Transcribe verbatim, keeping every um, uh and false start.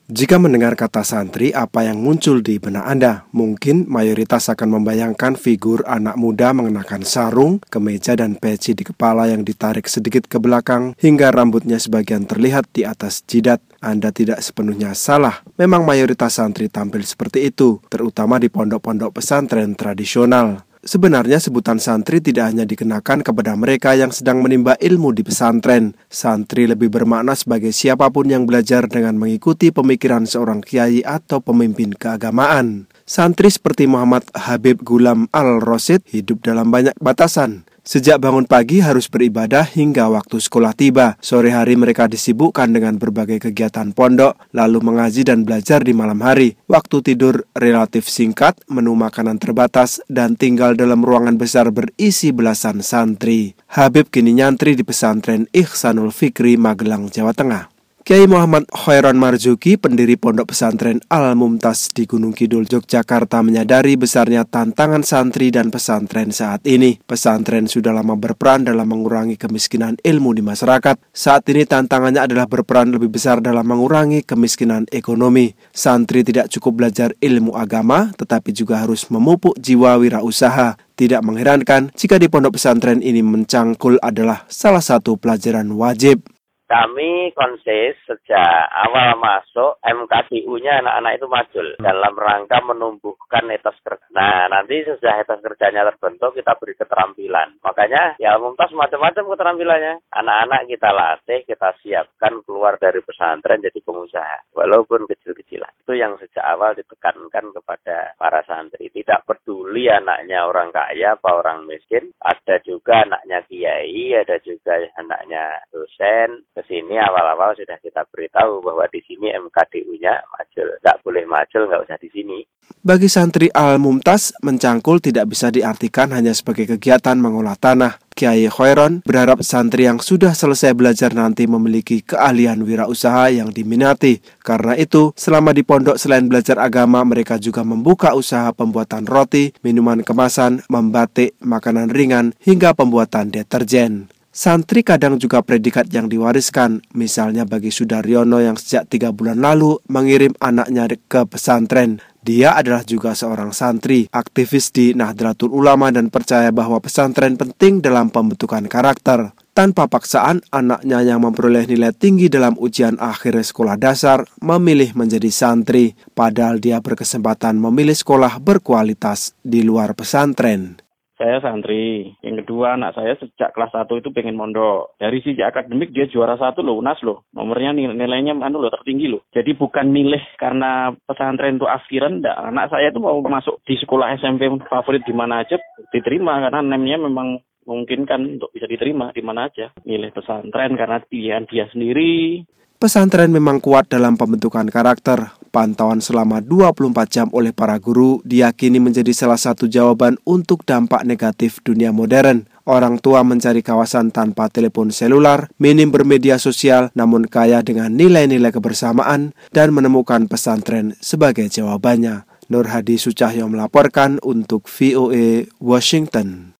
Jika mendengar kata santri, apa yang muncul di benak Anda? Mungkin mayoritas akan membayangkan figur anak muda mengenakan sarung, kemeja dan peci di kepala yang ditarik sedikit ke belakang hingga rambutnya sebagian terlihat di atas jidat. Anda tidak sepenuhnya salah. Memang mayoritas santri tampil seperti itu, terutama di pondok-pondok pesantren tradisional. Sebenarnya sebutan santri tidak hanya dikenakan kepada mereka yang sedang menimba ilmu di pesantren. Santri lebih bermakna sebagai siapapun yang belajar dengan mengikuti pemikiran seorang kiai atau pemimpin keagamaan. Santri seperti Muhammad Habib Gulam Al-Rosyid hidup dalam banyak batasan. Sejak bangun pagi harus beribadah hingga waktu sekolah tiba. Sore hari mereka disibukkan dengan berbagai kegiatan pondok, lalu mengaji dan belajar di malam hari. Waktu tidur relatif singkat, menu makanan terbatas, dan tinggal dalam ruangan besar berisi belasan santri. Habib kini nyantri di pesantren Ihsanul Fikri, Magelang, Jawa Tengah. Kiai Muhammad Khairon Marzuki, pendiri pondok pesantren Al-Mumtaz di Gunung Kidul, Yogyakarta, menyadari besarnya tantangan santri dan pesantren saat ini. Pesantren sudah lama berperan dalam mengurangi kemiskinan ilmu di masyarakat. Saat ini tantangannya adalah berperan lebih besar dalam mengurangi kemiskinan ekonomi. Santri tidak cukup belajar ilmu agama, tetapi juga harus memupuk jiwa wirausaha. Tidak mengherankan jika di pondok pesantren ini mencangkul adalah salah satu pelajaran wajib. Kami konsis sejak awal masuk M K D U-nya anak-anak itu majul dalam rangka menumbuhkan etos kerja. Nah, nanti sesudah etos kerjanya terbentuk kita beri keterampilan. Makanya ya Mumtaz macam-macam keterampilannya. Anak-anak kita latih, kita siapkan keluar dari pesantren jadi pengusaha. Walaupun kecil-kecilan. Itu yang sejak awal ditekankan kepada para santri. Tidak peduli anaknya orang kaya apa orang miskin. Ada juga anaknya kiai, ada juga anaknya dosen. Ke sini awal-awal sudah kita beritahu bahwa di sini M K D U-nya majul, nggak boleh majul, nggak usah di sini. Bagi santri Al-Mumtaz, mencangkul tidak bisa diartikan hanya sebagai kegiatan mengolah tanah. Kiai Khairon berharap santri yang sudah selesai belajar nanti memiliki keahlian wirausaha yang diminati. Karena itu, selama di pondok selain belajar agama, mereka juga membuka usaha pembuatan roti, minuman kemasan, membatik, makanan ringan, hingga pembuatan deterjen. Santri kadang juga predikat yang diwariskan, misalnya bagi Sudaryono yang sejak tiga bulan lalu mengirim anaknya ke pesantren. Dia adalah juga seorang santri, aktivis di Nahdlatul Ulama dan percaya bahwa pesantren penting dalam pembentukan karakter. Tanpa paksaan, anaknya yang memperoleh nilai tinggi dalam ujian akhir sekolah dasar memilih menjadi santri, padahal dia berkesempatan memilih sekolah berkualitas di luar pesantren. Saya santri. Yang kedua, anak saya sejak kelas satu itu pengen mondok. Dari sisi akademik dia juara satu loh, U N A S loh. Nomornya nilainya anu loh, tertinggi loh. Jadi bukan milih karena pesantren itu aspiran, enggak. Anak saya itu mau masuk di sekolah S M P favorit di mana aja diterima karena namanya memang memungkinkan untuk bisa diterima di mana aja. Milih pesantren karena pilihan dia sendiri. Pesantren memang kuat dalam pembentukan karakter. Pantauan selama dua puluh empat jam oleh para guru diyakini menjadi salah satu jawaban untuk dampak negatif dunia modern. Orang tua mencari kawasan tanpa telepon selular, minim bermedia sosial, namun kaya dengan nilai-nilai kebersamaan dan menemukan pesantren sebagai jawabannya. Nur Hadi Sucahyo melaporkan untuk V O A Washington.